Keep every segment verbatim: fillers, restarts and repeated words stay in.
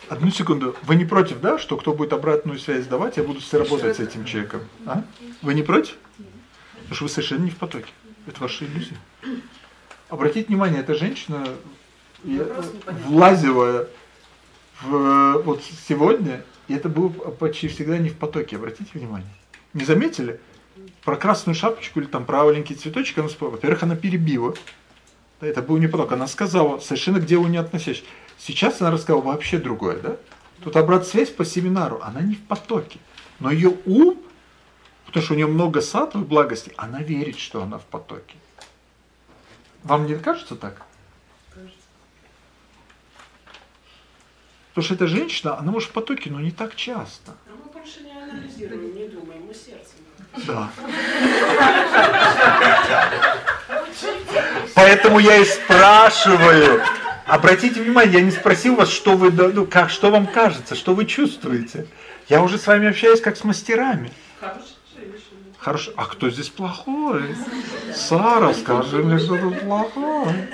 Одну секунду. Вы не против, да, что кто будет обратную связь давать, я буду работать с этим человеком? А? Вы не против? Потому что вы совершенно не в потоке. Это ваша иллюзия. Обратите внимание, эта женщина, влазила в, вот сегодня, и это было почти всегда не в потоке. Обратите внимание. Не заметили? Про красную шапочку или там про маленький цветочек, она, во-первых, она перебила. Это был не поток. Она сказала совершенно к делу не относящийся. Сейчас она рассказала вообще другое, да? Тут обратная связь по семинару, она не в потоке. Но ее ум, потому что у нее много саттвы, благости, она верит, что она в потоке. Вам не кажется так? Кажется. Потому что эта женщина, она может в потоке, но не так часто. А мы больше не анализируем, не думаем, мы сердцем. Да. Поэтому я и спрашиваю. Обратите внимание, я не спросил вас, что вы, ну, как, что вам кажется, что вы чувствуете. Я уже с вами общаюсь как с мастерами. Хорошо. А кто здесь плохой? Сара, скажи мне, что тут плохое.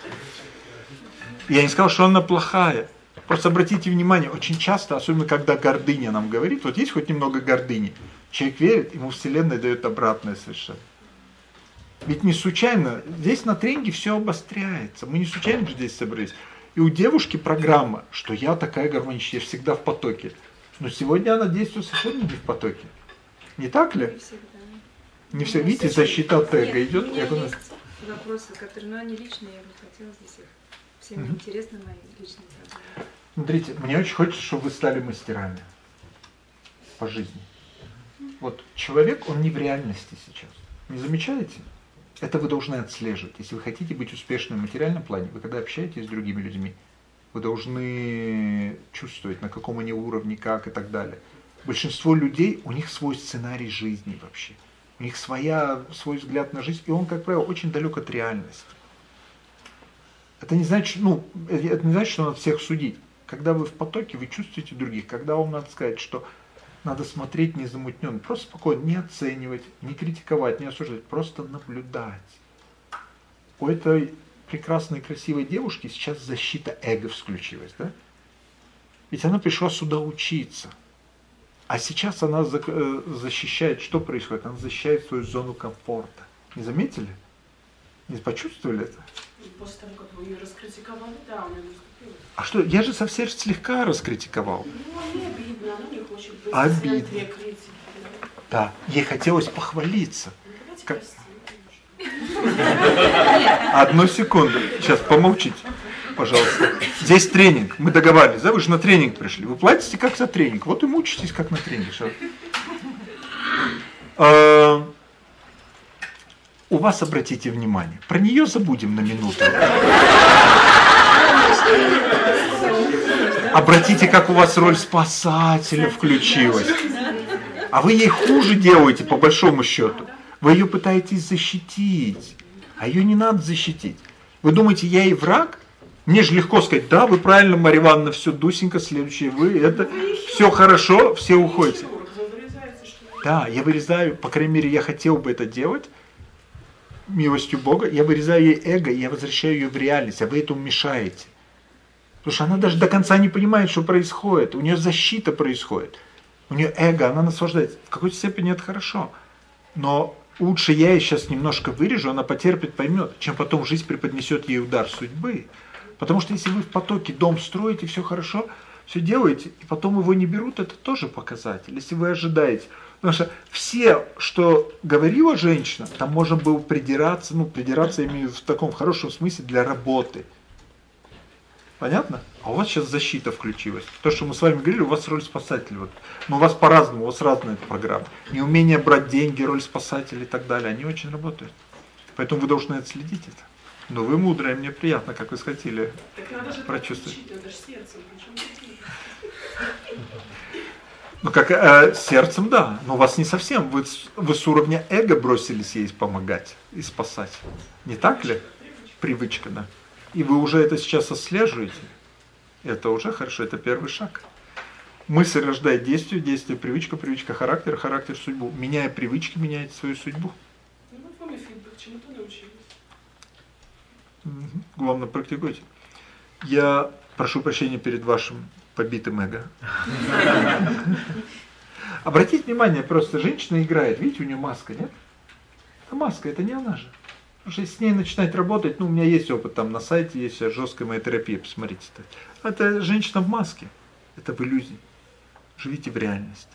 Я не сказал, что она плохая. Просто обратите внимание, очень часто, особенно когда гордыня нам говорит, вот есть хоть немного гордыни, человек верит, ему Вселенная дает обратное совершенно. Ведь не случайно, здесь на тренинге все обостряется, мы не случайно же здесь собрались. И у девушки программа, что я такая гармоничная, я всегда в потоке. Но сегодня она действует совершенно не в потоке. Не так ли? Не всегда. Не все. Видите, защита от эго идет. У меня Я говорю, есть вопросы, которые, но они личные, я бы хотела здесь их. Всем Мгм. интересны мои личные проблемы. смотрите, мне очень хочется, чтобы вы стали мастерами по жизни. Вот человек, он не в реальности сейчас. Не замечаете? Это вы должны отслеживать. Если вы хотите быть успешным в материальном плане, вы когда общаетесь с другими людьми, вы должны чувствовать, на каком они уровне, как и так далее. Большинство людей, у них свой сценарий жизни вообще. У них своя, свой взгляд на жизнь, и он, как правило, очень далек от реальности. Это не значит, ну, это не значит, что надо всех судить. Когда вы в потоке, вы чувствуете других. Когда вам надо сказать, что надо смотреть незамутненно, просто спокойно, не оценивать, не критиковать, не осуждать, просто наблюдать. У этой прекрасной, красивой девушки сейчас защита эго включилась, да? Ведь она пришла сюда учиться. А сейчас она защищает, что происходит? Она защищает свою зону комфорта. Не заметили? Не почувствовали это? После того, как вы ее раскритиковали, да, она наступила. А что, я же совсем слегка раскритиковал. Ну, ей обидно, она не хочет быть Обидно. в центре критики. Да, ей хотелось похвалиться. Ну, давайте Как- простим. Одну секунду. Сейчас, помолчите, пожалуйста. Здесь тренинг. Мы договаривались, да? Вы же на тренинг пришли. Вы платите как за тренинг. Вот и мучитесь как на тренинге. Что? А, у вас, обратите внимание, про нее забудем на минуту. Обратите, как у вас роль спасателя включилась. А вы ей хуже делаете, по большому счету. Вы ее пытаетесь защитить. А ее не надо защитить. Вы думаете, я ей враг? Мне же легко сказать, да, вы правильно, Марья Ивановна, все, Дусенька, следующее, вы, это, все хорошо, все уходите. Да, я вырезаю, по крайней мере, я хотел бы это делать, милостью Бога, я вырезаю ей эго, и я возвращаю ее в реальность, а вы этому мешаете. Потому что она даже до конца не понимает, что происходит, у нее защита происходит, у нее эго, она наслаждается. В какой-то степени это хорошо, но лучше я ей сейчас немножко вырежу, она потерпит, поймет, чем потом жизнь преподнесет ей удар судьбы. Потому что если вы в потоке дом строите, все хорошо, все делаете, и потом его не берут, это тоже показатель, если вы ожидаете. Потому что все, что говорила женщина, там можно было придираться, ну, придираться я имею в таком хорошем смысле для работы. Понятно? А у вас сейчас защита включилась. То, что мы с вами говорили, у вас роль спасателя. Вот. Но у вас по-разному, у вас разная эта программа. Неумение брать деньги, роль спасателя и так далее, они очень работают. Поэтому вы должны отследить это. Но вы мудрые, мне приятно, как вы хотели прочувствовать. Надо же сердцем, Ну, как э, сердцем, да, но у вас не совсем. Вы, вы с уровня эго бросились ей помогать и спасать. Не так ли? Привычка, да. И вы уже это сейчас отслеживаете. Это уже хорошо, это первый шаг. Мысль рождает действие, действие привычка, привычка характер, характер судьбу. Меняя привычки, меняете свою судьбу. Ну, вот вам и фидбэк, чему-то научились. Угу. Главное, практикуйте. Я прошу прощения перед вашим побитым эго. Обратите внимание, просто женщина играет, видите, у нее маска, нет? Это маска, это не она же. Потому что если с ней начинать работать, ну, у меня есть опыт, там на сайте есть жесткая моя терапия, посмотрите. Это женщина в маске, это в иллюзии. Живите в реальности.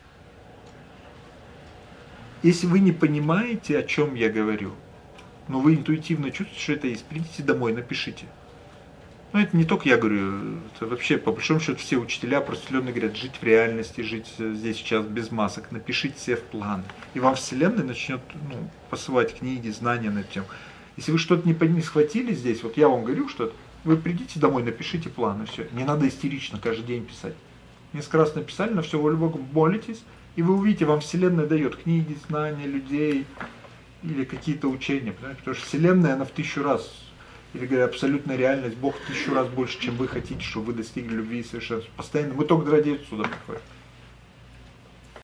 Если вы не понимаете, о чем я говорю, но вы интуитивно чувствуете, что это есть, придите домой, напишите. Но это не только я говорю, это вообще, по большому счету, все учителя просветленные говорят, жить в реальности, жить здесь сейчас без масок, напишите себе в план. И вам Вселенная начнет ну, посылать книги, знания на эту тему. Если вы что-то не, не схватили здесь, вот я вам говорю что-то, вы придите домой, напишите план, и все. Не надо истерично каждый день писать. Несколько раз написали, на все волю Богу, молитесь, и вы увидите, вам Вселенная дает книги, знания, людей или какие-то учения. Понимаете? Потому что Вселенная, она в тысячу раз, или говоря, абсолютная реальность, Бог в тысячу раз больше, чем вы хотите, чтобы вы достигли любви и совершенства. Постоянно, мы только ради сюда приходим.